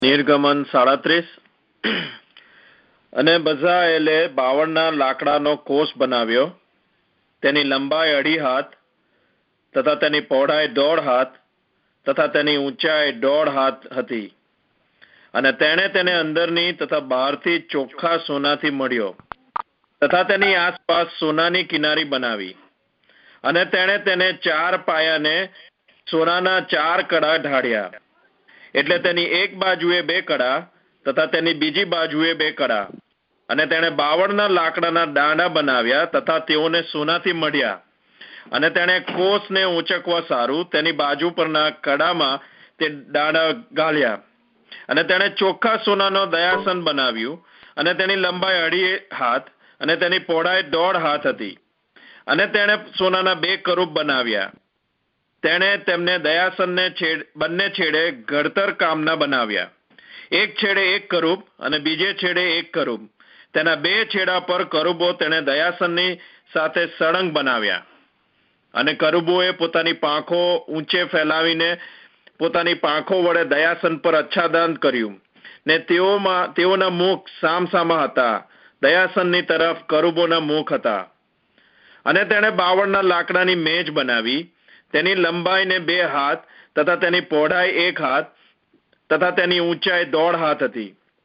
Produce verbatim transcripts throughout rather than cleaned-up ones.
નિર્ગમન સાડત્રીસ અને બઝાએલે બાવળના લાકડાનો કોષ બનાવ્યો. તેની લંબાઈ અઢી હાથ તથા તેની પહોળાઈ દોઢ હાથ તથા તેની ઊંચાઈ દોઢ હાથ હતી. અને તેણે તેને અંદરની તથા બહારથી ચોખ્ખા સોનાથી મળ્યો તથા તેની આસપાસ સોનાની કિનારી બનાવી. અને તેણે તેને ચાર પાયાને સોનાના ચાર કડા ઢાળ્યા. એટલે તેની એક બાજુએ બે કડા તથા તેની બીજી બાજુએ બે કડા. અને તેણે બાવળના લાકડાના દાંડા બનાવ્યા તથા તેઓને સોનાથી મળ્યા. અને તેણે કોષને ઊંચકવા સારું તેની બાજુ પરના કડામાં તે દાંડા ગાળ્યા. અને તેણે ચોખ્ખા સોનાનો દયાસન બનાવ્યું. અને તેની લંબાઈ અઢી હાથ અને તેની પહોળાઈ દોઢ હાથ હતી. અને તેણે સોનાના બે કરૂબ બનાવ્યા. તેણે તેમને દયાસનને છેડ બંને છેડે ઘડતર કામના બનાવ્યા. એક છેડે એક કરૂબ અને બીજે છેડે એક કરૂબ. તેના બે છેડા પર કરૂબો તેણે દયાસનની સાથે સળંગ બનાવ્યા. અને કરૂબોએ પોતાની પાંખો ઊંચે ફેલાવીને પોતાની પાંખો વડે દયાસન પર આચ્છાદન કર્યું. ને તેઓમાં તેઓના મુખ સામસામા હતા. દયાસનની તરફ કરૂબોના મુખ હતા. અને તેણે બાવળના લાકડાની મેજ બનાવી. તેની લંબાઈને બે હાથ તથા તેની પહોળાઈ એક હાથ તથા તેની ઊંચાઈ દોઢ હાથ હતી.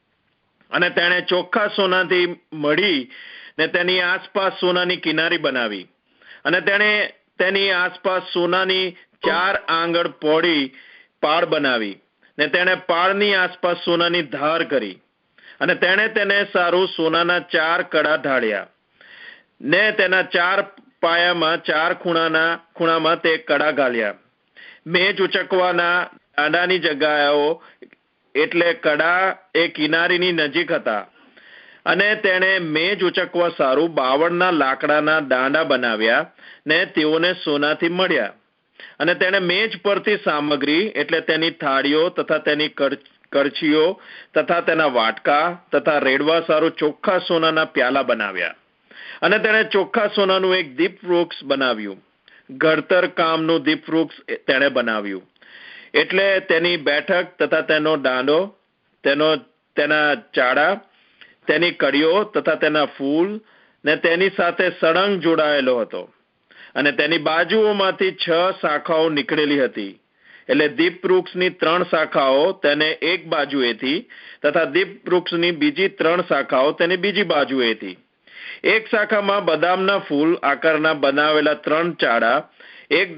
અને તેણે ચોખ્ખા સોનાથી મળી ને તેની આસપાસ સોનાની કિનારી બનાવી. અને તેણે તેની આસપાસ સોનાની ચાર આંગળ પહોળી પાળ બનાવી. ને તેણે પાળની આસપાસ સોનાની ધાર કરી. અને તેણે તેને સારું સોનાના ચાર કડા ઢાળ્યા. ને તેના ચાર પાયામાં ચાર ખૂણાના ખૂણામાં તે કડા ગાળ્યા. મેજ ઉચકવાના દાંડાની જગ્યાઓ એટલે કડા એ કિનારીની નજીક હતા. અને તેણે મેજ ઉચકવા સારું બાવળના લાકડાના દાંડા બનાવ્યા ને તેઓને સોનાથી મળ્યા. અને તેણે મેજ પરથી સામગ્રી એટલે તેની થાળીઓ તથા તેની કરછીઓ તથા તેના વાટકા તથા રેડવા સારું ચોખ્ખા સોનાના પ્યાલા બનાવ્યા. અને તેણે ચોખ્ખા સોનાનું એક દીપવૃક્ષ બનાવ્યું. ઘડતર કામનું દીપવૃક્ષ તેણે બનાવ્યું. એટલે તેની બેઠક તથા તેનો દાંડો તેનો તેના ચાડા તેની કડીઓ તથા તેના ફૂલ ને તેની સાથે સળંગ જોડાયેલો હતો. અને તેની બાજુઓમાંથી છ શાખાઓ નીકળેલી હતી. એટલે દીપવૃક્ષની ત્રણ શાખાઓ તેને એક બાજુએથી તથા દીપવૃક્ષની બીજી ત્રણ શાખાઓ તેની બીજી બાજુએથી. એક શાખામાં બદામના ફૂલ આકારના બનાવેલા ત્રણ ચાડા એક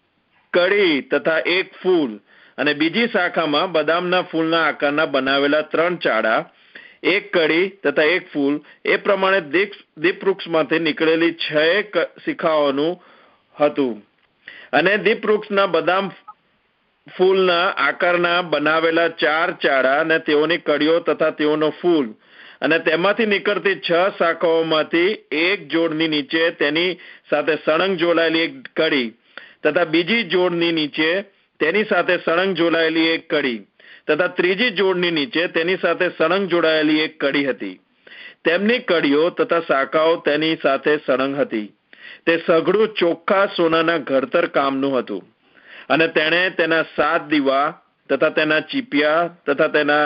કડી તથા એક ફૂલ. અને બીજી શાખામાં બદામના ફૂલના આકારના બનાવેલા ત્રણ ચાડા એક કડી તથા એક ફૂલ. એ પ્રમાણે દીપ દીપવૃક્ષમાંથી નીકળેલી છ શિખાઓનું હતું. અને દીપવૃક્ષના બદામ ફૂલના આકારના બનાવેલા ચાર ચાડા અને તેઓની કડીઓ તથા તેઓનો ફૂલ. અને તેમાંથી નીકળતી છ શાખાઓમાંથી એક જોડની નીચે તેની સાથે સળંગ જોડાયેલી એક કડી તથા બીજી જોડની નીચે તેની સાથે સળંગ જોડાયેલી એક કડી તથા ત્રીજી જોડની નીચે તેની સાથે સળંગ જોડાયેલી એક કડી હતી. તેમની કડીઓ તથા શાખાઓ તેની સાથે સળંગ હતી. તે સઘળું ચોખ્ખા સોનાના ઘડતર કામનું હતું. અને તેણે તેના સાત દીવા તથા તેના ચીપિયા તથા તેના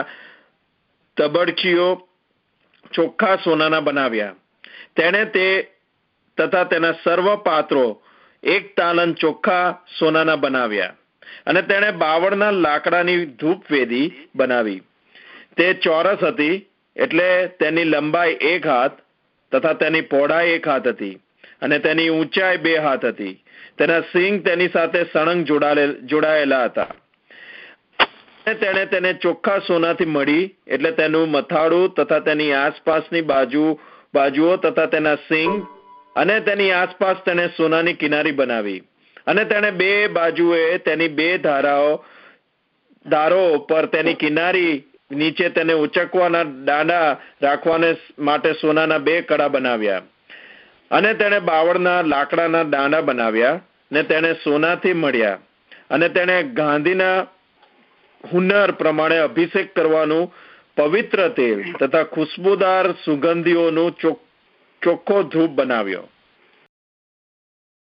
તબડચીઓ ચોખ્ખા સોનાના બનાવ્યા. તેણે તે તથા તેના સર્વ પાત્રો એક તાલન ચોખ્ખા સોનાના બનાવ્યા. અને તેણે બાવળના લાકડાની ધૂપવેદી બનાવી. તે ચોરસ હતી એટલે તેની લંબાઈ એક હાથ તથા તેની પહોળાઈ એક હાથ હતી. અને તેની ઊંચાઈ બે હાથ હતી. તેના સિંગ તેની સાથે સળંગ જોડાયેલા હતા. તેણે તેને ચોખ્ખા સોનાથી મળી એટલે તેનું મથાળું તથા તેની આસપાસની બાજુ બાજુઓ તથા તેના સિંગ અને તેની આસપાસ તેણે સોનાની કિનારી બનાવી. અને તેણે બે બાજુએ તેની બે ધારાઓ ધારો પર તેની કિનારી નીચે તેને ઉચકવાના દાંડા રાખવાને માટે સોનાના બે કડા બનાવ્યા. અને તેણે બાવળના લાકડાના દાંડા બનાવ્યા ને તેણે સોનાથી મળ્યા. અને તેણે ગાંધીના હુનર પ્રમાણે અભિષેક કરવાનું પવિત્ર તેલ તથા ખુશ્બુદાર સુગંધીઓનું ચોખ્ખો ધૂપ બનાવ્યો.